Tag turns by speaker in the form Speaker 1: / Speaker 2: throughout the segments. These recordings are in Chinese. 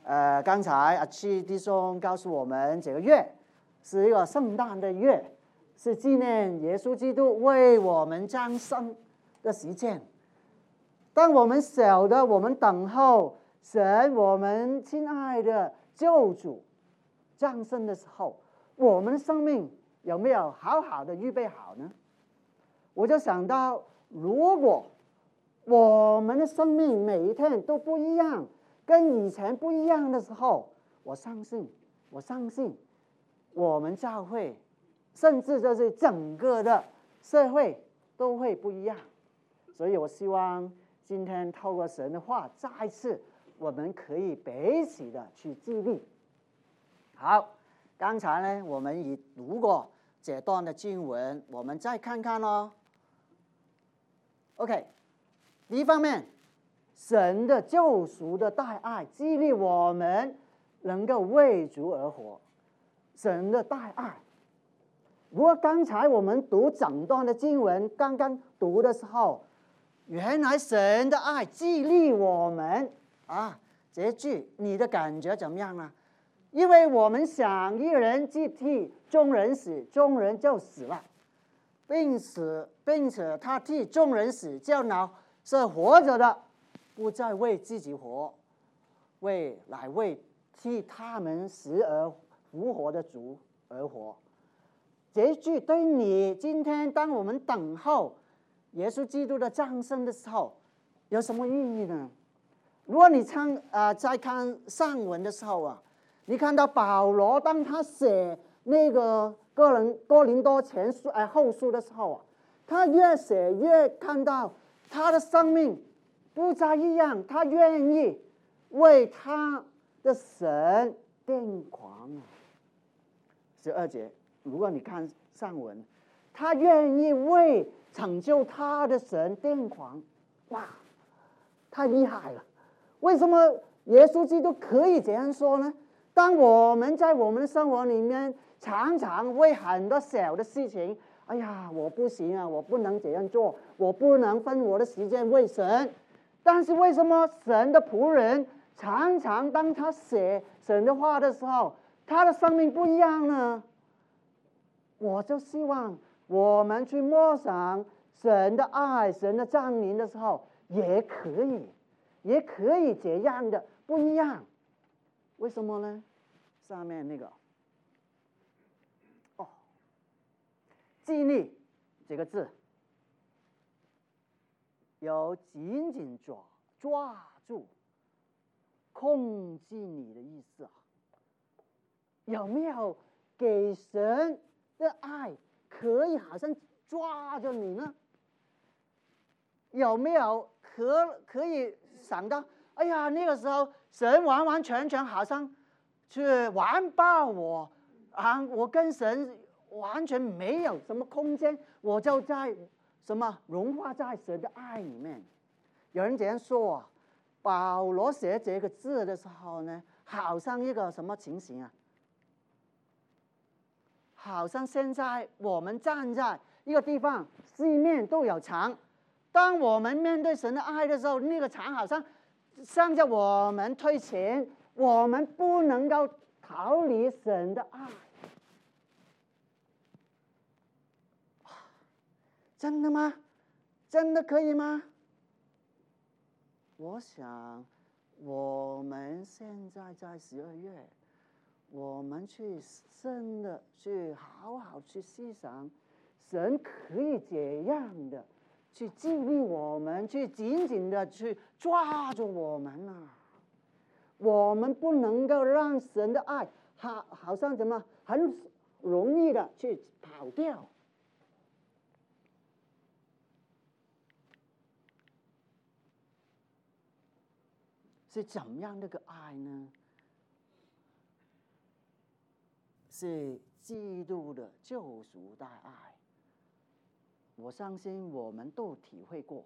Speaker 1: 刚才阿七弟兄告诉我们，这个月是一个圣诞的月，是纪念耶稣基督为我们降生的时间。当我们晓得我们等候神，我们亲爱的救主降生的时候，我们的生命有没有好好的预备好呢？我就想到，如果我们的生命每一天都不一样，跟以前不一样的时候，我相信我们教会，甚至就是整个的社会都会不一样。所以我希望今天透过神的话，再次我们可以彼此的去激励。好，刚才呢我们已读过这段的经文，我们再看看哦。OK， 第一方面，神的救赎的大爱激励我们能够为主而活。神的大爱，如果刚才我们读整段的经文，刚刚读的时候，原来神的爱激励我们啊，这句你的感觉怎么样呢？因为我们想一人既替众人死，众人就死了，并且他替众人死，叫那是活着的不再为自己活，为替他们死而复活的主而活。这句对你今天当我们等候耶稣基督的降生的时候有什么意义呢？如果你在看上文的时候啊，你看到保罗当他写那个哥林多前书后书的时候啊，他越写越看到他的生命不再一样，他愿意为他的神癫狂啊。12节，如果你看上文，他愿意为拯救他的神癫狂，哇，太厉害了！为什么耶稣基督可以这样说呢？当我们在我们的生活里面常常为很多小的事情，哎呀，我不行啊，我不能这样做，我不能分我的时间为神。但是为什么神的仆人常常当他写神的话的时候，他的生命不一样呢？我就希望我们去默想神的爱、神的降临的时候，也可以这样的不一样。为什么呢？上面那个激励这个字有紧紧抓住、控制你的意思啊？有没有给神的爱可以好像抓着你呢？有没有可以想到，哎呀，那个时候神完完全全好像去完爆我啊！我跟神完全没有什么空间，我就在什么融化在神的爱里面。有人这样说啊，保罗写这个字的时候呢，好像一个什么情形啊？好像现在我们站在一个地方，四面都有墙。当我们面对神的爱的时候，那个墙好像向着我们推前，我们不能够逃离神的爱。真的吗？真的可以吗？我想我们现在在12月，我们去真的去好好去思想，神可以这样的去激励我们，去紧紧的去抓住我们啊！我们不能够让神的爱好像怎么很容易的去跑掉。是怎么样的个爱呢？是基督的救赎大爱。我相信我们都体会过。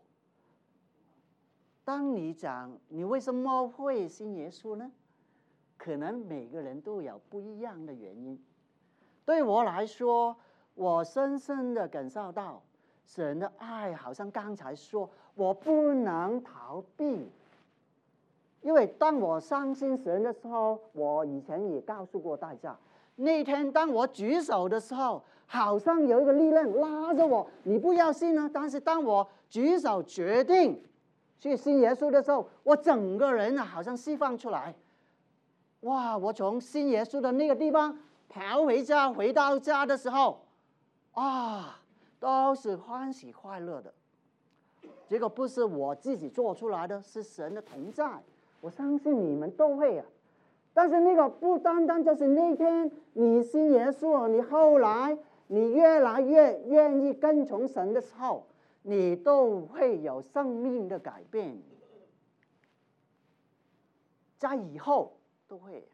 Speaker 1: 当你讲你为什么会信耶稣呢？可能每个人都有不一样的原因。对我来说，我深深的感受到神的爱，好像刚才说，我不能逃避。 因为当我相信神的时候，我以前也告诉过大家，那天当我举手的时候，好像有一个力量拉着我，你不要信啊！但是当我举手决定去信耶稣的时候，我整个人啊好像释放出来。哇！我从信耶稣的那个地方跑回家，回到家的时候，啊，都是欢喜快乐的。这个不是我自己做出来的，是神的同在。我相信你们都会啊。但是那个不单单就是那天你信耶稣，你后来你越来越愿意跟从神的时候，你都会有生命的改变，在以后都会。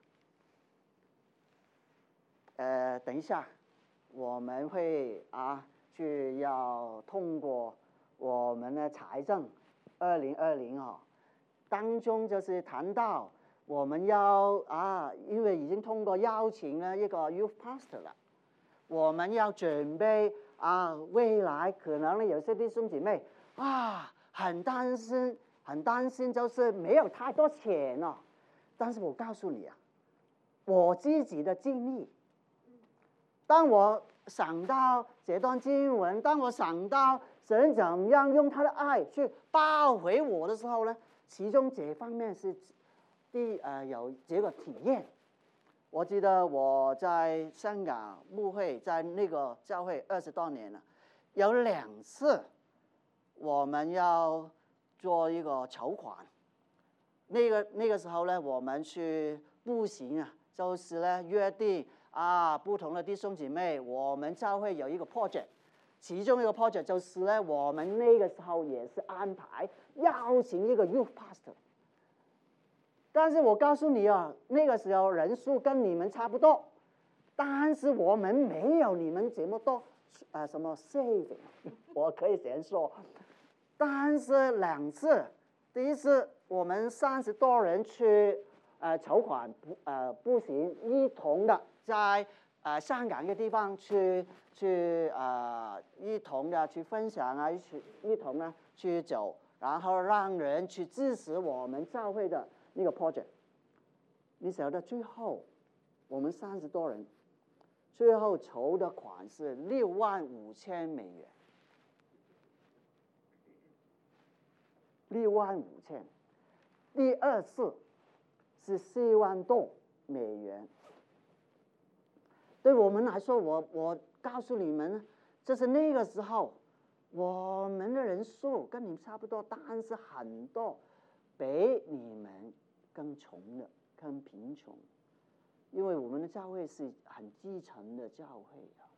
Speaker 1: 等一下，我们会要通过我们的财政2020当中就是谈到我们要因为已经通过邀请了一个 youth pastor 了，我们要准备未来可能有些弟兄姐妹很担心就是没有太多钱了。但是我告诉你我自己的经历，当我想到这段经文，当我想到神怎么样用他的爱去抱回我的时候呢，其中这方面是有这个体验。我记得我在香港牧会，在那个教会20多年了，有2次我们要做一个筹款。那个时候呢，我们去步行就是呢约定不同的弟兄姐妹，我们教会有一个 project， 其中一个 project 就是呢，我们那个时候也是安排邀请一个 youth pastor。但是我告诉你那个时候人数跟你们差不多，但是我们没有你们这么多什么 saving， 我可以这样说。但是2次，第一次我们30多人去筹款步行一同的在香港的地方去一同的去分享一同的去走，然后让人去支持我们教会的那个 project。你晓得最后我们30多人最后筹的款是65000美元，65000。第2次是4万多美元。对我们来说，我告诉你们，就是那个时候我们的人数跟你们差不多，但是很多比你们更穷的，更贫穷，因为我们的教会是很基层的教会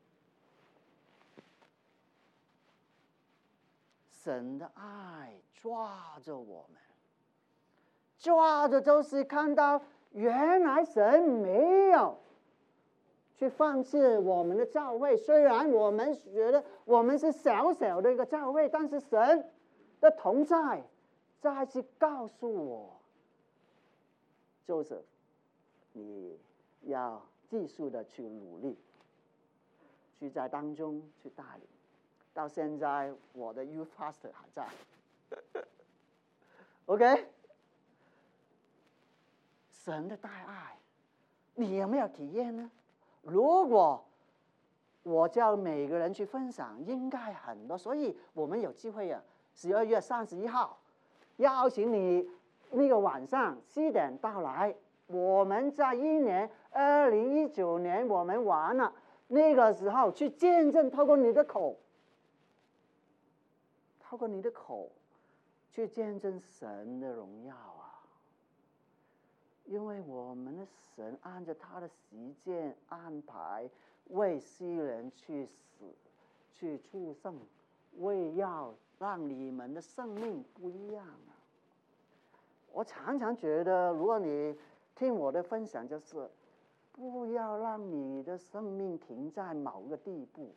Speaker 1: 神的爱抓着我们，抓着就是看到原来神没有去放弃我们的教会。虽然我们觉得我们是小小的一个教会，但是神的同在再次告诉我，就是你要继续的去努力，去在当中去带领。到现在我的 youth pastor 还在OK。 神的大爱你有没有体验呢？如果我叫每个人去分享，应该很多。所以我们有机会12月31号邀请你那个晚上7点到来。我们在2019年我们完了，那个时候去见证，透过你的口去见证神的荣耀因为我们的神按照他的时间安排，为世人去死，去祝圣，为要让你们的生命不一样我常常觉得，如果你听我的分享，就是不要让你的生命停在某个地步。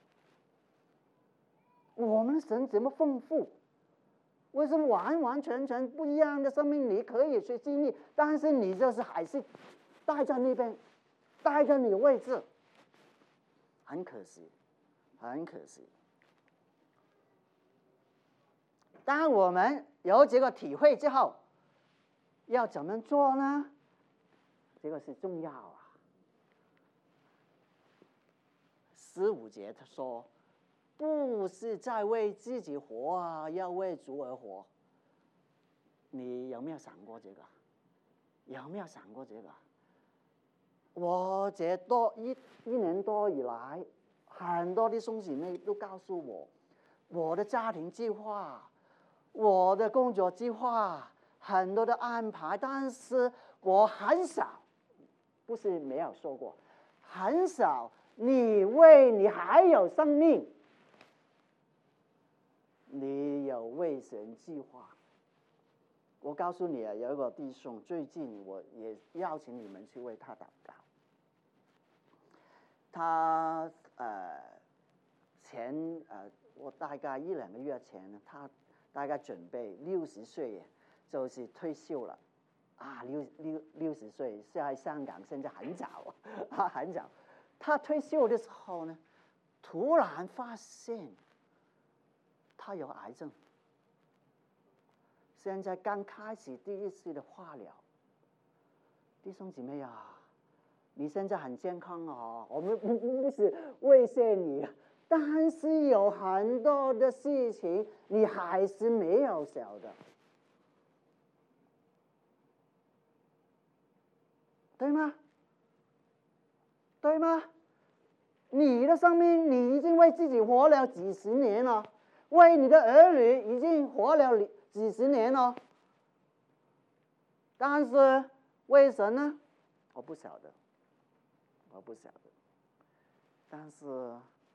Speaker 1: 我们的神这么丰富，为什么完完全全不一样的生命你可以去经历，但是你就是还是待在那边，待在你的位置，很可惜，很可惜。当我们有这个体会之后， 要怎么做呢？这个是重要啊。15节他说，不是在为自己活啊，要为主而活。你有没有想过这个？有没有想过这个？我这一年多以来，很多的兄弟妹都告诉我，我的家庭计划，我的工作计划，很多的安排，但是我很少，不是没有说过，很少你为你还有生命，你有为神计划。我告诉你啊，有一个弟兄，最近我也邀请你们去为他祷告。他我大概1-2个月前呢，他大概准备60岁，就是退休了啊，60岁在香港现在很早啊，很早。他退休的时候呢，突然发现他有癌症，现在刚开始第1次的化疗。弟兄姊妹啊，你现在很健康哦，我们不是威胁你，但是有很多的事情你还是没有晓得，对吗？对吗？你的生命你已经为自己活了几十年了，为你的儿女已经活了几十年了，但是为神呢？我不晓得。但是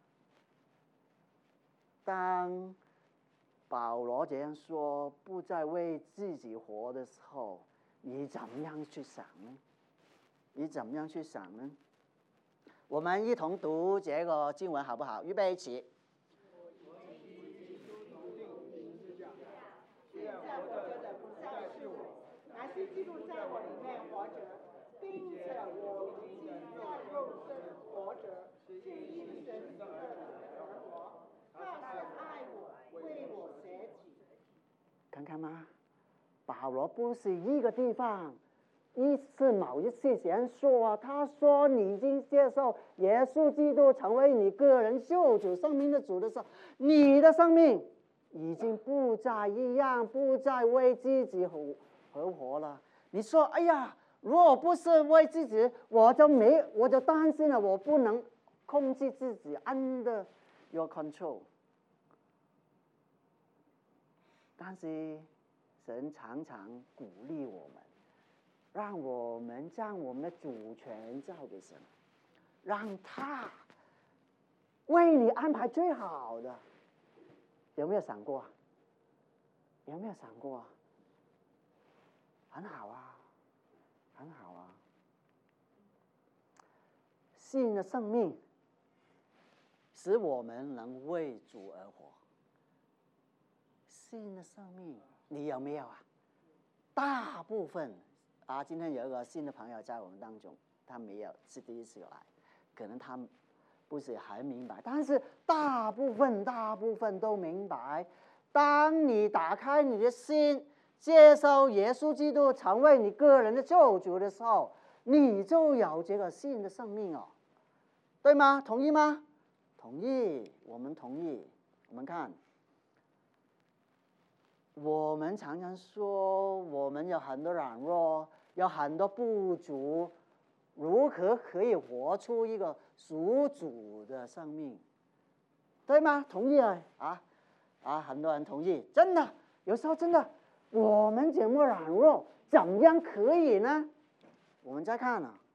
Speaker 1: 当保罗这样说，不再为自己活的时候，你怎么样去想呢？你怎么样去想呢？我们一同读这个经文好不好？预备起。
Speaker 2: 现在活着的不再是我，乃是基督在我里面活着，并且我如今在肉身活着，是因神的儿活。他是爱我，为我舍己。
Speaker 1: 看看吗？保罗不是一个地方某一次前说啊，他说你已经接受耶稣基督成为你个人救主生命的主的时候，你的生命已经不再一样，不再为自己而活了。你说，哎呀，如果不是为自己，我就担心了，我不能控制自己 under your control。但是神常常鼓励我们，让我们将我们的主权交给神，让他为你安排最好的。有没有想过？有没有想过？很好啊，很好啊。新的生命使我们能为主而活。新的生命，你有没有啊？大部分啊，今天有一个新的朋友在我们当中，他没有，是第1次来，可能他不是很明白，但是大部分都明白。当你打开你的心，接受耶稣基督成为你个人的救主的时候，你就有这个新的生命哦，对吗？同意吗？同意，我们同意。我们看。我们常常说，我们有很多软弱，有很多不足，如何可以活出一个属主的生命，对吗？同意啊？很多人同意，真的，有时候真的，我们这么软弱，怎样可以呢？我们再看啊，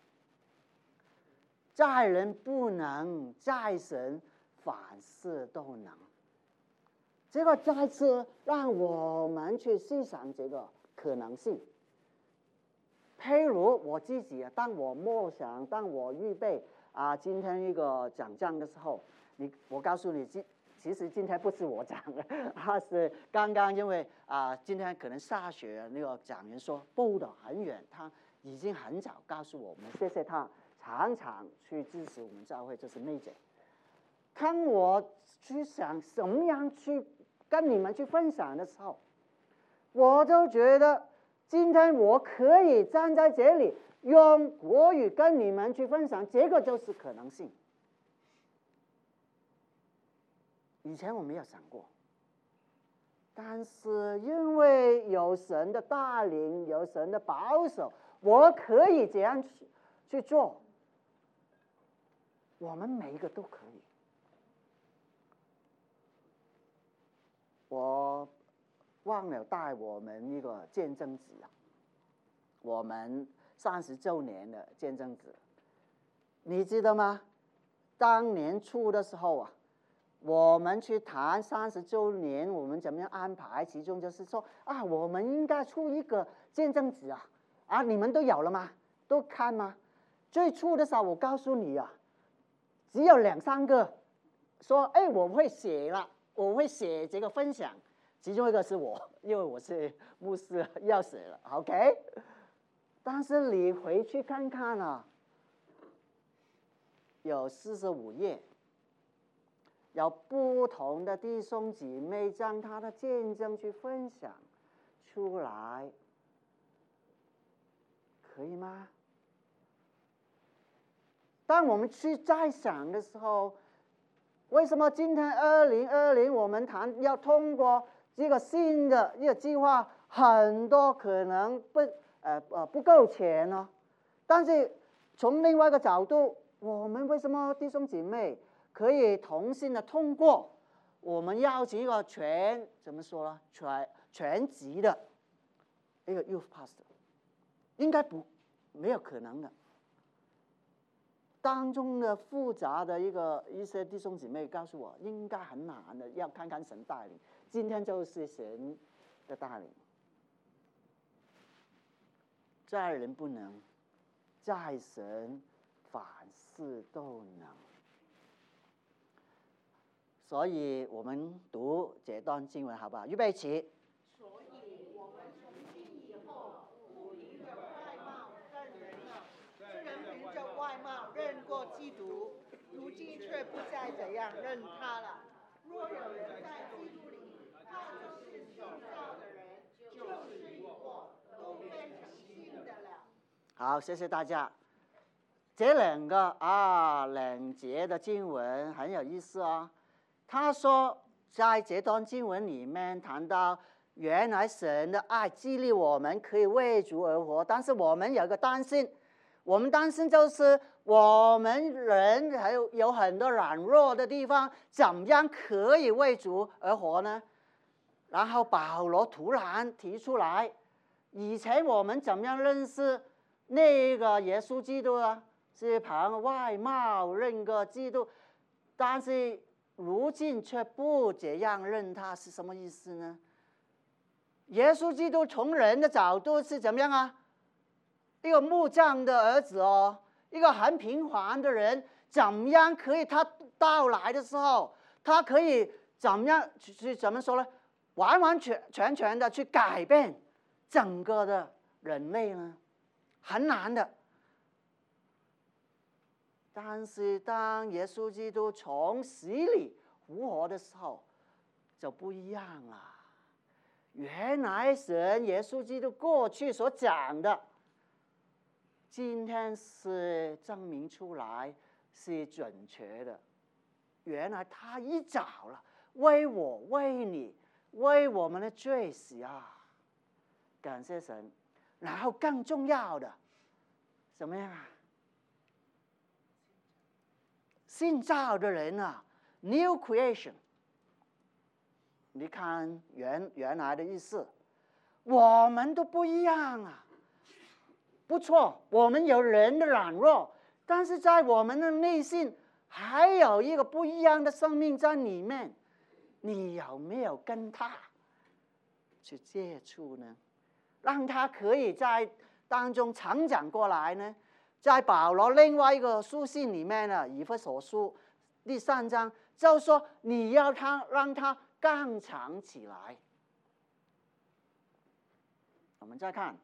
Speaker 1: 在人不能，在神凡事都能。这个再次让我们去思想这个可能性。譬如我自己啊，当我默想，当我预备今天一个讲章的时候，我告诉你，其实今天不是我讲的，是刚刚因为今天可能下雪，那个讲员说播得很远，他已经很早告诉我们，谢谢他常常去支持我们教会，这是妹姐。看我去想怎么样去跟你们去分享的时候，我就觉得今天我可以站在这里用国语跟你们去分享，这个就是可能性。以前我没有想过，但是因为有神的带领，有神的保守，我可以这样去做。我们每一个都可以。我忘了带我们一个见证纸啊，我们30周年的见证纸，你知道吗？当年初的时候啊，我们去谈30周年，我们怎么样安排？其中就是说啊，我们应该出一个见证纸啊，你们都有了吗？都看吗？最初的时候，我告诉你啊，只有2、3个说，哎，我会写了，我会写这个分享。其中一个是我，因为我是牧师，要写了 ，OK。但是你回去看看啊，有45页，有不同的弟兄姐妹将他的见证去分享出来，可以吗？当我们去再想的时候，为什么今天2020我们谈要通过这个新的一个计划，很多可能不够钱呢？但是从另外一个角度，我们为什么弟兄姐妹可以同心的通过？我们邀请一个怎么说呢？全级的一个 youth pastor， 应该没有可能的。当中的复杂的一些弟兄姐妹告诉我，应该很难的，要看看神带领。今天就是神的带领，在人不能，在神凡事都能。所以我们读这段经文好不好？预备起。
Speaker 2: 所以我们从今以后不凭着外貌认人了。虽然凭着外貌认过基督，如今却不再怎样认他了。若有人在基督里，他就是新造的人，旧事已过，都变成新的了。
Speaker 1: 好，谢谢大家。这2节的经文很有意思哦。他说，在这段经文里面谈到，原来神的爱激励我们可以为主而活，但是我们有一个担心，我们担心就是我们人还有很多软弱的地方，怎样可以为主而活呢？然后保罗突然提出来，以前我们怎么样认识那个耶稣基督啊？是凭外貌认个基督，但是如今却不这样认他，是什么意思呢？耶稣基督从人的角度是怎么样啊？一个木匠的儿子哦，一个很平凡的人，怎么样可以他到来的时候，他可以怎么样去怎么说呢？完完全全的去改变整个的人类呢？很难的。但是当耶稣基督从死里复活的时候，就不一样了。原来神耶稣基督过去所讲的，今天是证明出来是准确的。原来他一早了，为我为你为我们的罪死啊！感谢神。然后更重要的，怎么样啊？新造的人啊 ，New Creation。你看原来的意思，我们都不一样啊。不错，我们有人的软弱，但是在我们的内心还有一个不一样的生命在里面。你有没有跟他去接触呢？让他可以在当中成长过来呢？在保罗另外一个书信里面呢，以弗所书第3章就说，你要让他刚强起来。我们再看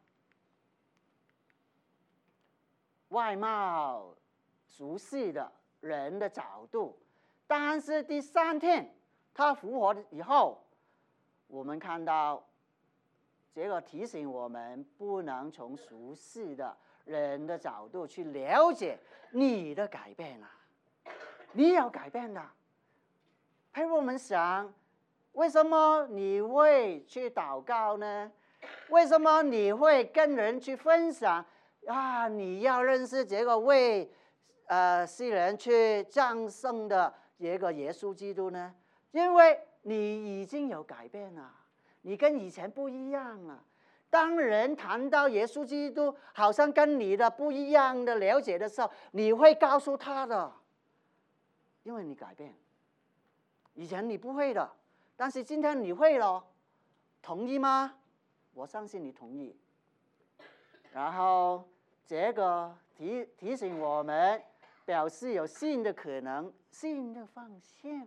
Speaker 1: 外貌熟悉的人的角度，但是第3天他复活以后，我们看到这个提醒我们不能从俗世的人的角度去了解你的改变啊，你要改变的。陪我们想，为什么你会去祷告呢？为什么你会跟人去分享啊？你要认识这个为世人去战胜的这个耶稣基督呢？因为你已经有改变了，你跟以前不一样了。当人谈到耶稣基督，好像跟你的不一样的了解的时候，你会告诉他的，因为你改变。以前你不会的，但是今天你会了，同意吗？我相信你同意。然后这个提醒我们，表示有新的可能，新的方向。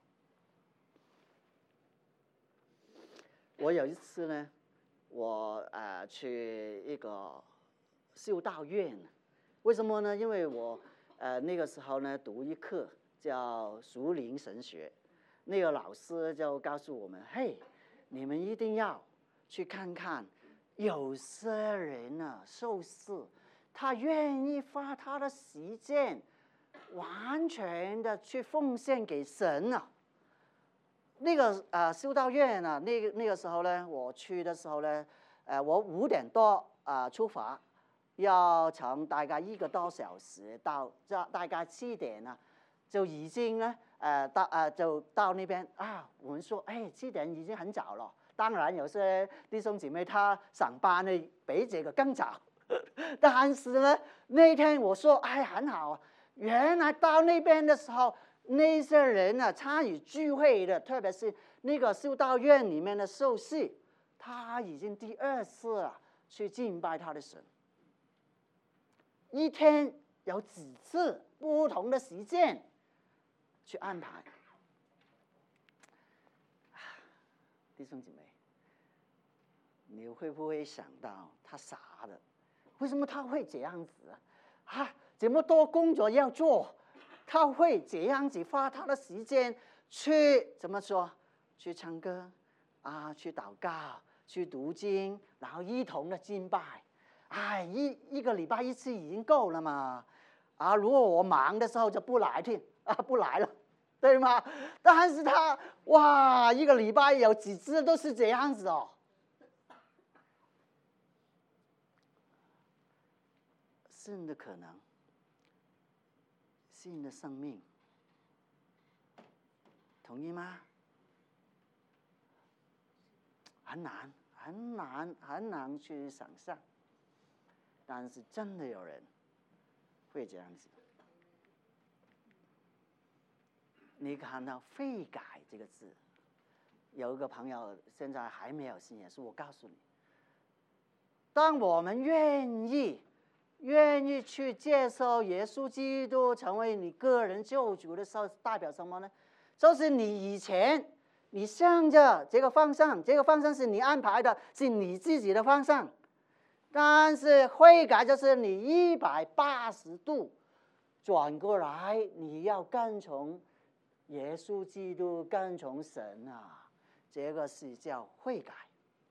Speaker 1: 我有一次呢，我去一个修道院，为什么呢？因为我那个时候呢读一课叫属灵神学，那个老师就告诉我们，嘿，你们一定要去看看，有些人啊受试，他愿意花他的时间，完全的去奉献给神啊。那个修道院啊，那个时候呢，我去的时候呢，我5点多出发，要从大概1个多小时到大概7点呢，就已经呢就到那边啊。我们说，哎，7点已经很早了。当然有些弟兄姐妹他上班呢比这个更早，但是呢那天我说，哎，很好啊。原来到那边的时候，那些人啊参与聚会的，特别是那个修道院里面的受洗，他已经第2次去敬拜他的神。一天有几次不同的时间去安排。弟兄姐妹，你会不会想到他傻的？为什么他会这样子啊？这么多工作要做，他会这样子花他的时间去怎么说？去唱歌去祷告，去读经，然后一同的敬拜。哎，一个礼拜1次已经够了嘛。如果我忙的时候就不来不来了，对吗？但是他哇，一个礼拜有几次都是这样子哦。新的可能，新的生命，同意吗？很难，很难，很难去想象。但是真的有人会这样子。你看到“悔改”这个字，有一个朋友现在还没有信耶稣，我告诉你，当我们愿意去接受耶稣基督成为你个人救主的时候，代表什么呢？就是你以前你向着这个方向，这个方向是你安排的，是你自己的方向。但是悔改就是你180度转过来，你要跟从耶稣基督，跟从神啊，这个是叫悔改。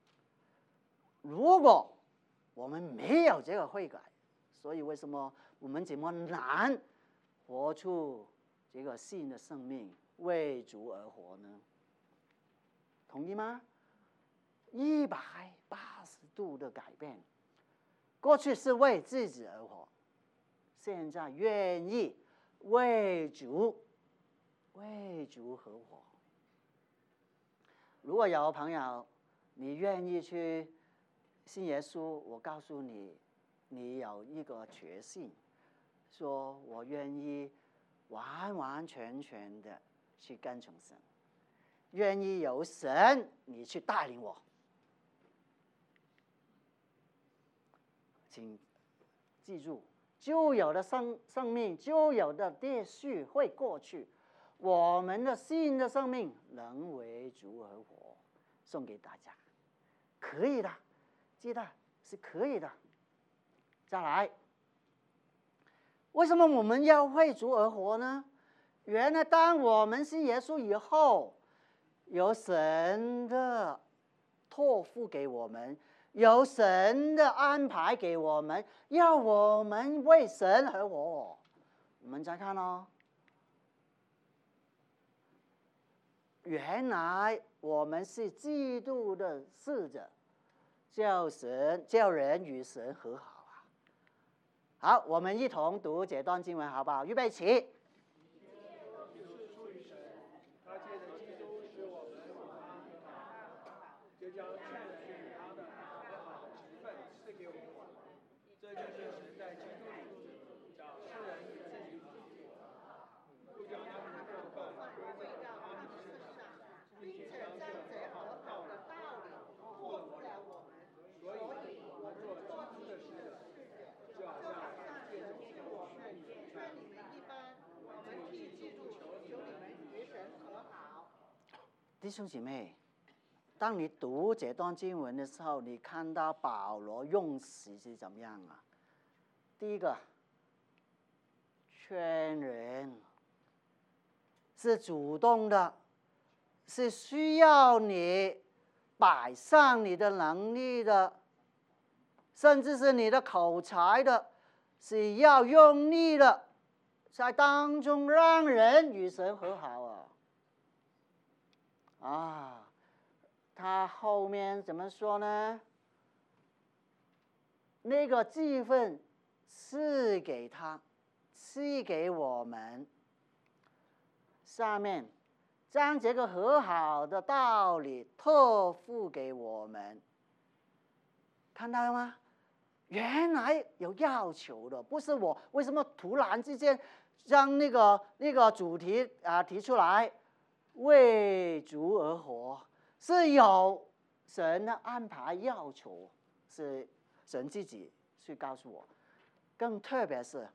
Speaker 1: 如果我们没有这个悔改，所以为什么我们这么难活出这个新的生命，为主而活呢？同意吗？180度的改变，过去是为自己而活，现在愿意为主而活。如果有朋友你愿意去信耶稣，我告诉你，你有一个决心，说我愿意完完全全的去跟从神，愿意由神你去带领我。请记住，旧有的生命，旧有的秩序会过去，我们的新的生命能为主而活，送给大家，可以的，记得是可以的。再来，为什么我们要为主而活呢？原来当我们信耶稣以后，有神的托付给我们，有神的安排给我们，要我们为神而活。我们再看哦，原来我们是基督的使者，叫人与神和好啊。好，我们一同读这段经文好不好？预备起。
Speaker 3: 就将劝人与他的和好的职分赐给我们。这就是神在基督里叫世人与自己和好，不将他们的过犯归到他们身上，并且将这和好的道理托付了我们。所以，我们做基督的使者，就好像借着我们劝你们一般，我们替基督求你们与神和好。
Speaker 1: 弟兄姐妹，当你读这段经文的时候，你看到保罗用词是怎么样啊？第一个，劝人是主动的，是需要你摆上你的能力的，甚至是你的口才的，是要用力的，在当中让人与神和好啊。他后面怎么说呢？那个记分赐给他，赐给我们。下面将这个和好的道理托付给我们，看到了吗？原来有要求的，不是我为什么突然之间将那个主题提出来，为主而活。是有神的安排要求，是神自己去告诉我。更特别是，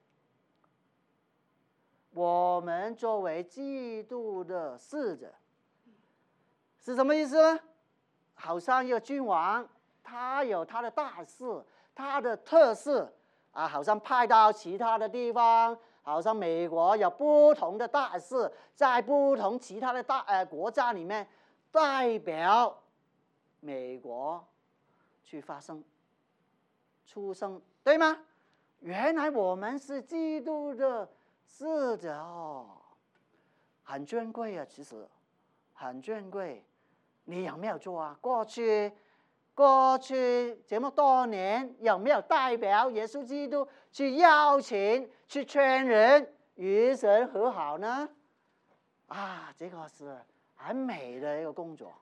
Speaker 1: 我们作为基督的使者，是什么意思呢？好像一个君王，他有他的大事，他的特色好像派到其他的地方，好像美国有不同的大事，在不同其他的国家里面。代表美国去出生，对吗？原来我们是基督的使者哦，很珍贵啊，其实很珍贵。你有没有做啊？过去这么多年，有没有代表耶稣基督去邀请、去劝人与神和好呢？这个是很美的一个工作，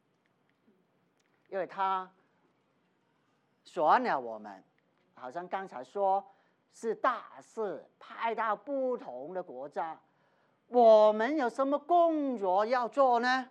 Speaker 1: 因为他选了我们，好像刚才说是大事，派到不同的国家，我们有什么工作要做呢？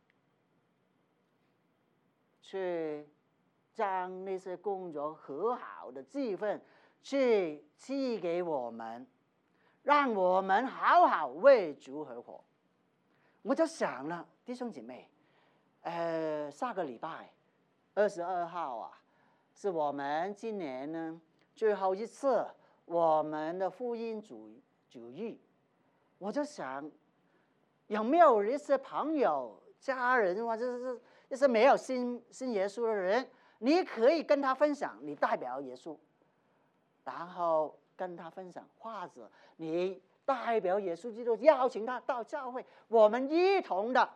Speaker 1: 去将那些工作和好的记分去寄给我们，让我们好好为主而活。我就想了，弟兄姐妹，下个礼拜22号是我们今年呢最后一次我们的福音主日。我就想，有没有一些朋友、家人，或者是一些没有信耶稣的人，你可以跟他分享，你代表耶稣，然后跟他分享，或者你代表耶稣基督邀请他到教会，我们一同的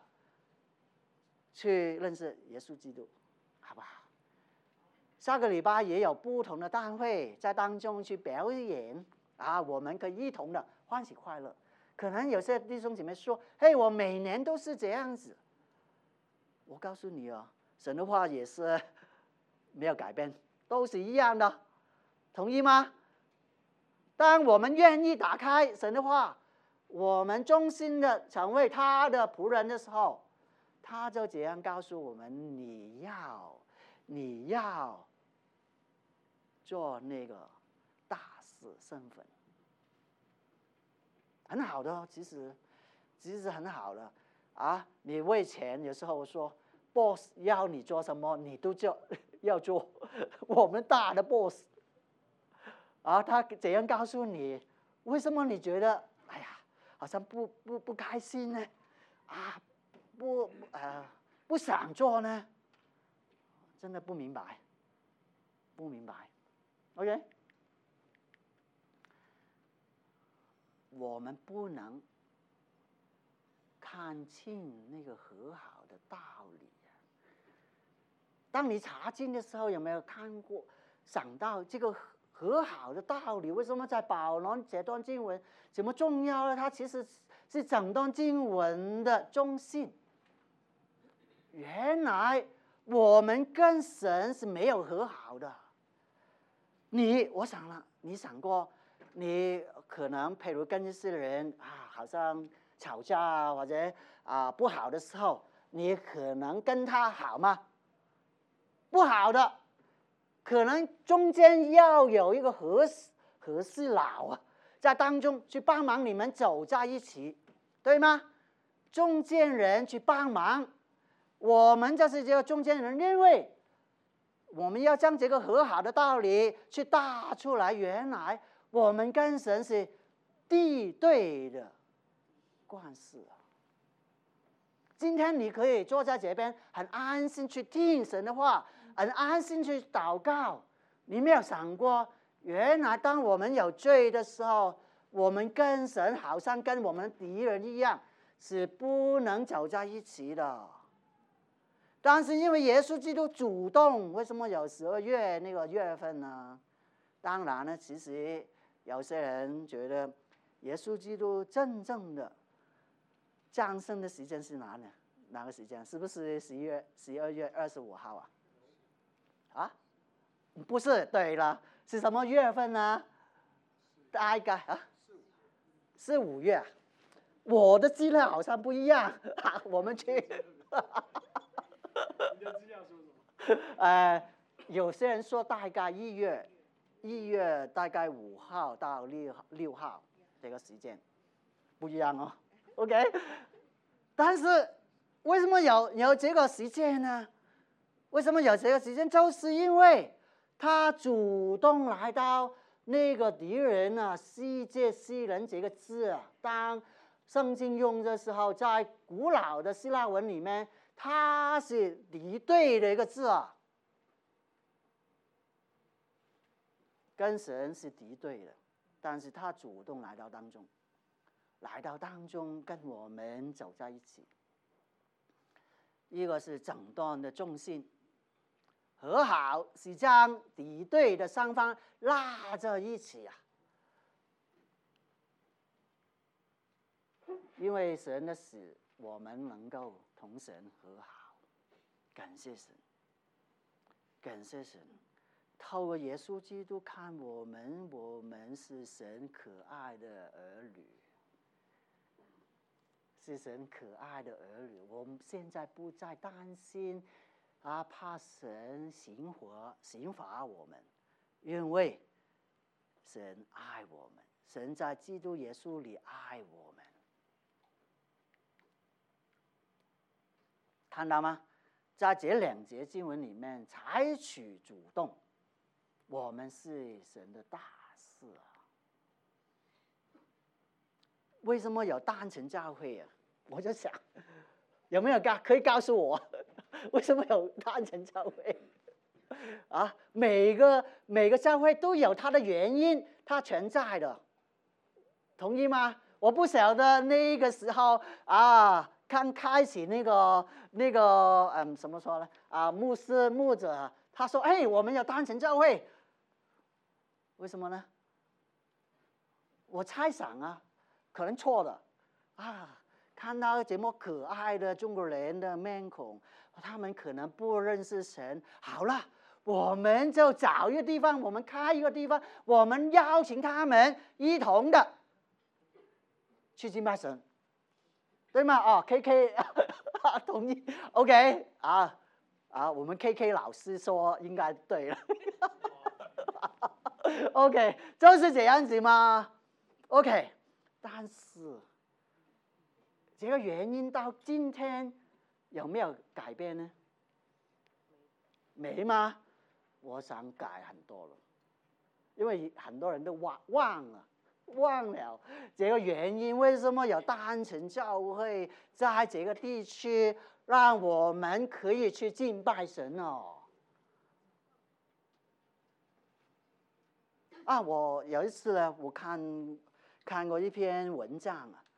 Speaker 1: 去认识耶稣基督，好不好？下个礼拜也有不同的单位在当中去表演我们可以一同的欢喜快乐。可能有些弟兄姐妹说：“嘿，我每年都是这样子。”我告诉你神的话也是没有改变，都是一样的，同意吗？当我们愿意打开神的话，我们忠心的成为他的仆人的时候，他就这样告诉我们：你要做那个大使身份，很好的其实很好的你为钱，有时候我说 boss 要你做什么，你都要做。我们大的 boss他怎样告诉你？为什么你觉得好像不开心呢？不想做呢？ 真的不明白，不明白。OK， 我们不能看清那个和好的道理。当你查经的时候，有没有想到这个和好的道理？为什么在保罗这段经文这么重要呢？它其实是整段经文的中心。原来我们跟神是没有和好的。我想了，你想过，你可能譬如跟一些人好像吵架或者不好的时候，你可能跟他好吗？不好的，可能中间要有一个和事佬在当中去帮忙你们走在一起，对吗？中间人去帮忙，我们就是这个中间人，因为我们要将这个和好的道理去带出来。原来我们跟神是敌对的关系。今天你可以坐在这边，很安心去听神的话，很安心去祷告。你没有想过，原来当我们有罪的时候，我们跟神好像跟我们敌人一样，是不能走在一起的。但是因为耶稣基督主动，为什么有12月那个月份呢？当然呢，其实有些人觉得耶稣基督真正的降生的时间是哪个时间？是不是12月25号啊？不是，对了，是什么月份呢？大概是5月。我的资料好像不一样我们去。
Speaker 3: 你的资料说什么？
Speaker 1: 有些人说大概1月大概5号到6号这个时间，不一样哦。OK， 但是为什么有这个时间呢？为什么有这个时间？就是因为他主动来到那个敌人世界西人这个字当圣经用的时候，在古老的希腊文里面，它是敌对的一个字跟神是敌对的，但是他主动来到当中跟我们走在一起。一个是整段的重心，和好是将敌对的双方拉在一起因为神的死，我们能够同神和好，感谢神，感谢神。透过耶稣基督看我们是神可爱的儿女，是神可爱的儿女。我们现在不再担心怕神刑罚我们，因为神爱我们，神在基督耶稣里爱我们。看到吗？在这2节经文里面采取主动，我们是神的大事为什么有单程教会我就想，有没有可以告诉我为什么有单程教会每个教会都有它的原因，它存在的，同意吗？我不晓得那个时候刚开始那个怎么说呢牧者他说我们有单程教会，为什么呢？我猜想可能错的看到这么可爱的中国人的面孔，他们可能不认识神。好了，我们就找一个地方，我们开一个地方，我们邀请他们一同的去敬拜神，对吗？KK 同意 ，OK 我们 KK 老师说应该对了，OK 就是这样子吗 ？OK， 但是这个原因到今天有没有改变呢？没吗？我想改很多了，因为很多人都忘了这个原因。为什么有单程教会在这个地区让我们可以去敬拜神啊，我有一次呢，我看过一篇文章啊，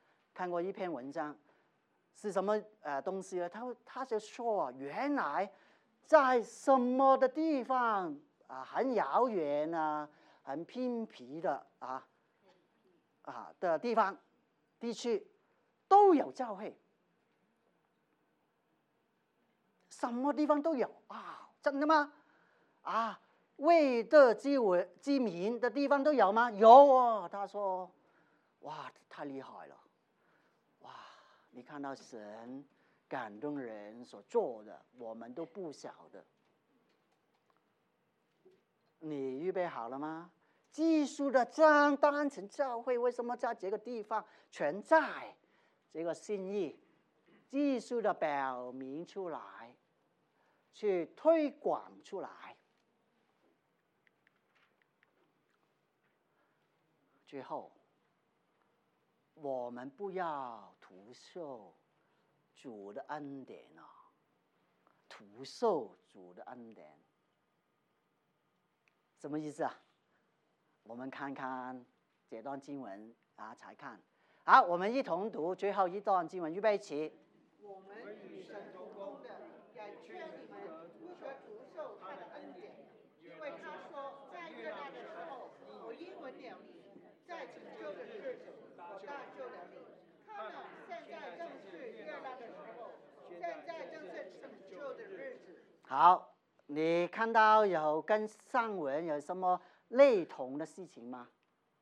Speaker 1: 是什么东西呢？他就说，原来在什么的地方啊，很遥远啊，很偏僻的的地区都有教会，什么地方都有啊？真的吗？啊，未得之民的地方都有吗？有啊，他说，哇，太厉害了，哇，你看到神感动人所做的，我们都不晓得。你预备好了吗？技术的单程教会为什么在这个地方存在？这个心意，技术的表明出来，去推广出来。最后，我们不要徒受主的恩典啊！徒受主的恩典，什么意思啊？我们看看这段经文啊，才看。好，我们一同读最后一段经文，预备起。
Speaker 2: 我们与神同工的，也劝你们不可徒受他的恩典，因为他说，在悦纳的时候，我应允了你；在拯救的日子，我搭救了你。看了，现在正是悦纳的时候，现在正是拯救的日子。
Speaker 1: 好，你看到有跟上文有什么类同的事情吗？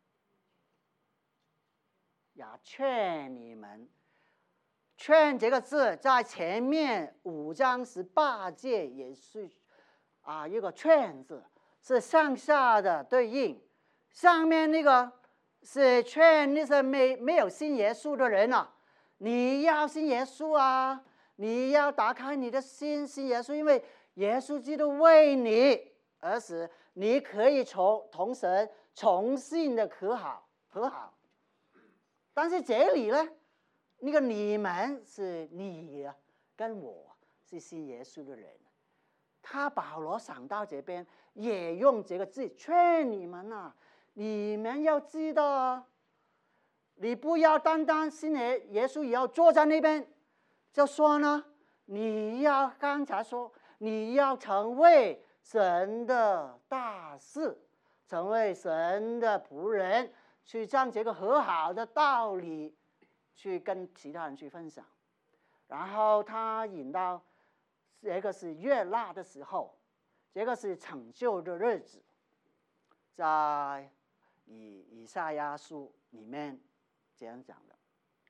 Speaker 1: 呀，劝你们。劝这个字在前面5章18节也是一个劝字，是上下的对应。上面那个是劝那些没有信耶稣的人啊，你要信耶稣啊，你要打开你的心，信耶稣，因为耶稣基督为你而死，你可以同神重新的和好。但是这里呢，那个你们是你啊，跟我是信耶稣的人。他保罗想到这边也用这个字劝你们啊，你们要知道啊，你不要单单信耶稣也要坐在那边就说呢，你要刚才说你要成为神的大事，成为神的仆人，去将这个和好的道理去跟其他人去分享。然后他引到这个是悦纳的时候，这个是拯救的日子，在以赛亚书里面这样讲的。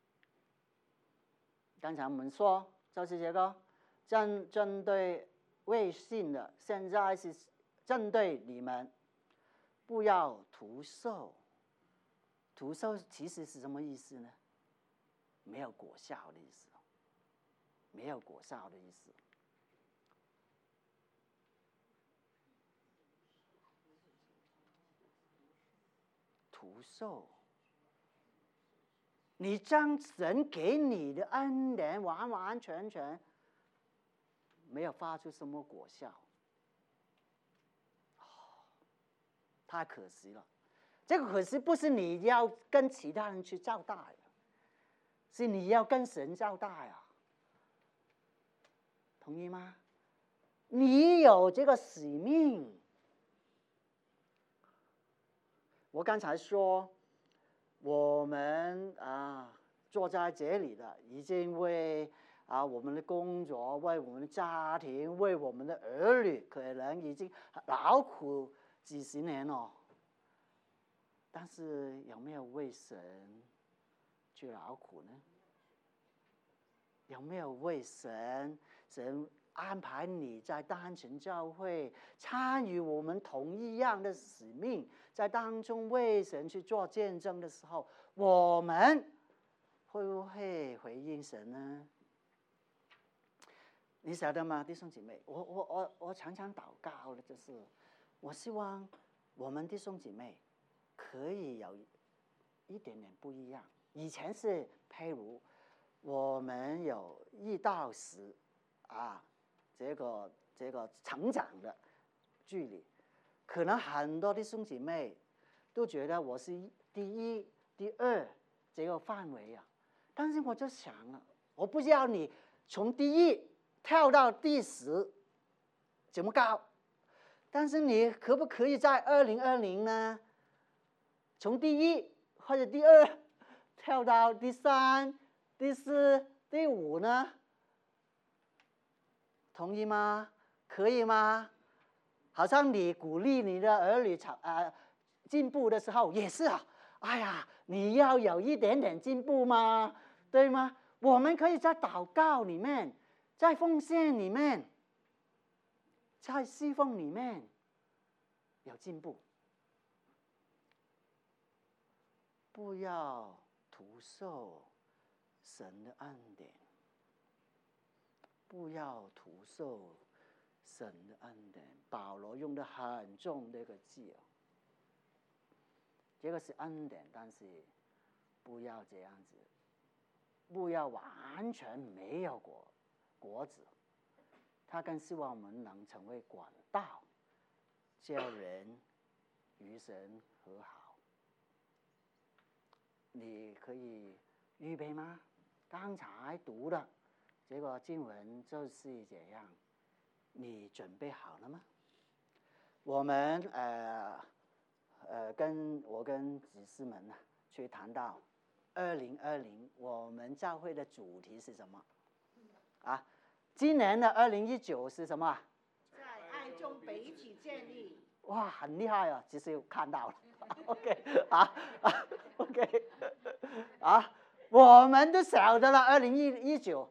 Speaker 1: 刚才我们说就是这个针对未信的，现在是针对你们，不要徒受。徒受其实是什么意思呢？没有果效的意思，没有果效的意思。徒受，你将神给你的恩典完完全全没有发出什么果效，太可惜了。这个可惜不是你要跟其他人去交代，是你要跟神交代啊，同意吗？你有这个使命。我刚才说，我们坐在这里的已经为我们的工作，为我们的家庭，为我们的儿女，可能已经劳苦几十年了。但是有没有为神去劳苦呢？有没有为神安排你在单程教会参与我们同一样的使命，在当中为神去做见证的时候，我们会不会回应神呢？你晓得吗，弟兄姐妹？我常常祷告的就是，我希望我们弟兄姐妹可以有一点点不一样。以前是譬如我们有1到10这个成长的距离，可能很多弟兄姐妹都觉得我是第一、第二这个范围啊。但是我就想了，我不知道你从第一跳到第10怎么高，但是你可不可以在2020呢，从第一或者第2跳到第3、第4、第5呢？同意吗？可以吗？好像你鼓励你的儿女进步的时候也是啊，哎呀，你要有一点点进步吗？对吗？我们可以在祷告里面，在奉献里面，在侍奉里面有进步。不要徒受神的恩典，不要徒受神的恩典。保罗用的很重的一个字哦，这个是恩典，但是不要这样子，不要完全没有果子。他更希望我们能成为管道，叫人与神和好。你可以预备吗？刚才读的这个经文就是这样，你准备好了吗？我们跟执事们去谈到2020，我们教会的主题是什么？啊，今年的2019是什么？
Speaker 2: 在爱中彼此建立。
Speaker 1: 哇，很厉害啊！其实看到了，OK ，OK 我们都晓得了2019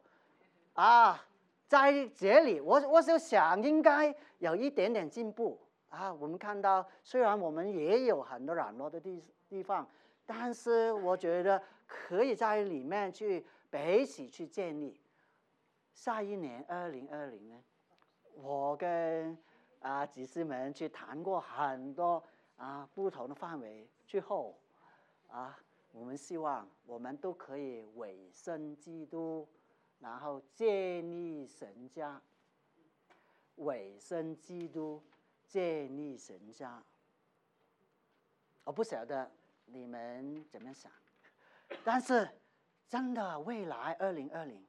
Speaker 1: 在这里我就想应该有一点点进步我们看到虽然我们也有很多软弱的地方，但是我觉得可以在里面去彼此去建立。下一年2020呢，我跟执事们去谈过很多不同的范围，最后我们希望我们都可以委身基督，然后建立神家，委身基督，建立神家。我不晓得你们怎么想，但是真的未来2020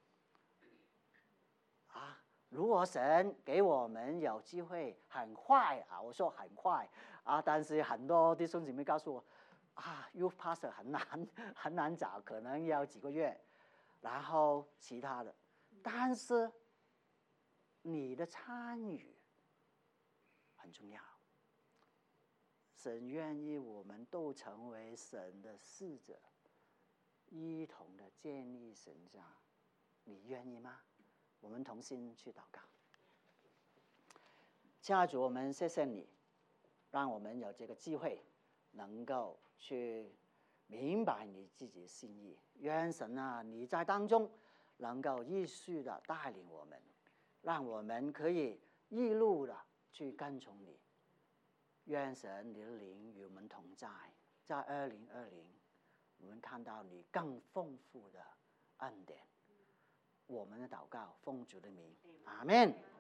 Speaker 1: 如果神给我们有机会，很快我说很快但是很多弟兄姊妹告诉我Youth Pastor 很难找，可能要几个月，然后其他的，但是你的参与很重要。神愿意我们都成为神的使者，一同的建立神家，你愿意吗？我们同心去祷告。亲爱的主，我们谢谢你，让我们有这个机会能够去明白你自己的心意。愿神你在当中能够继续的带领我们，让我们可以一路的去跟从你。愿神你的灵与我们同在，在2020我们看到你更丰富的恩典。我们的祷告奉主的名，阿们。